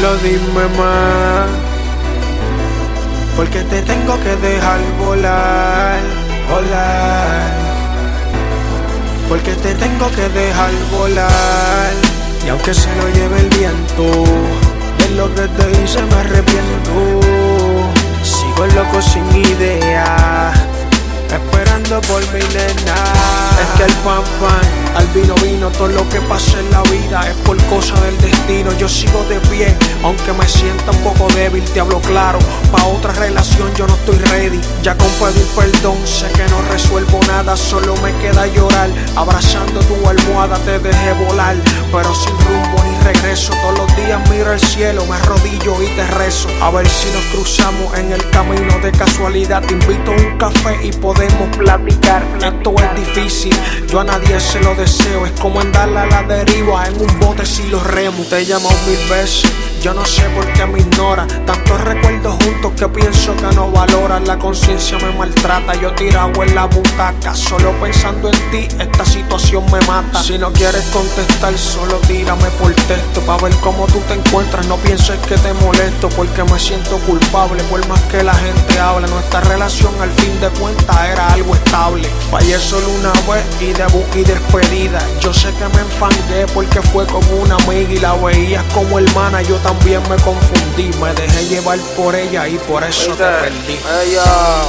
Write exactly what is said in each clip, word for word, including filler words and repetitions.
Solo dime más, porque te tengo que dejar volar, volar. Porque te tengo que dejar volar. Y aunque se lo lleve el viento, de lo que te hice me arrepiento. Sigo loco sin idea, esperando por mi nena. Es que el pan pan, al vino vino, todo lo que pasa en la vida es por cosa del destino. Yo sigo de pie, aunque me sienta un poco débil, te hablo claro, pa' otra relación yo no estoy ready. Ya con pedir perdón, sé que no resuelvo nada, solo me queda llorar. Abrazando tu almohada te dejé volar, pero sin rumbo ni regreso. Todos los días miro el cielo, me arrodillo y te rezo. A ver si nos cruzamos en el camino de casualidad. Te invito a un café y podemos platicar. Esto es difícil, yo a nadie se lo deseo. Es como andar a la deriva en un bote sin los remos. Te he llamado mil veces, yo no sé por qué me ignora. Tantos recuerdos juntos que pienso que no valoras. La conciencia me maltrata, yo tirado en la butaca. Solo pensando en ti, esta situación me mata. Si no quieres contestar, solo tírame por texto, pa' ver cómo tú te encuentras. No pienses que te molesto, porque me siento culpable. Por más que la gente hable, nuestra relación al fin de cuentas era algo estable. Fallé solo una vez y debut y despedida. Yo sé que me enfangué porque fue como una amiga y la veías como hermana. Yo también me confundí, me dejé llevar por ella y por eso te perdí. Ella,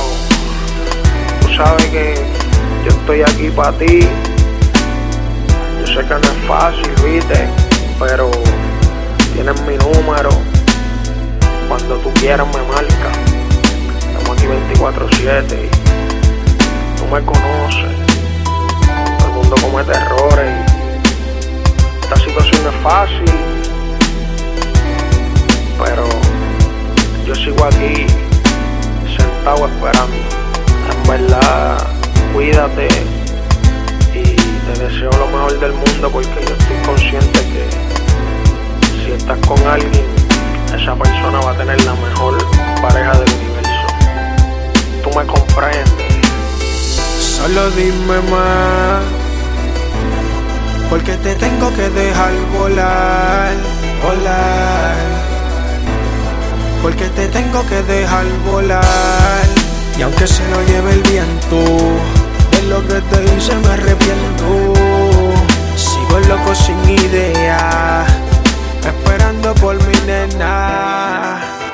tú sabes que yo estoy aquí para ti. Yo sé que no es fácil, viste, pero tienes mi número. Cuando tú quieras me marcas. Estamos aquí veinticuatro siete y tú me conoces. Todo el mundo comete errores y esta situación no es fácil, pero yo sigo aquí sentado esperando. En verdad, cuídate y te deseo lo mejor del mundo, porque yo estoy consciente que si estás con alguien, esa persona va a tener la mejor pareja del universo. Tú me comprendes. Solo dime más, porque te tengo que dejar volar, volar. Porque te tengo que dejar volar. Y aunque se lo lleve el viento, de lo que te hice me arrepiento. Sigo loco sin idea, esperando por mi nena.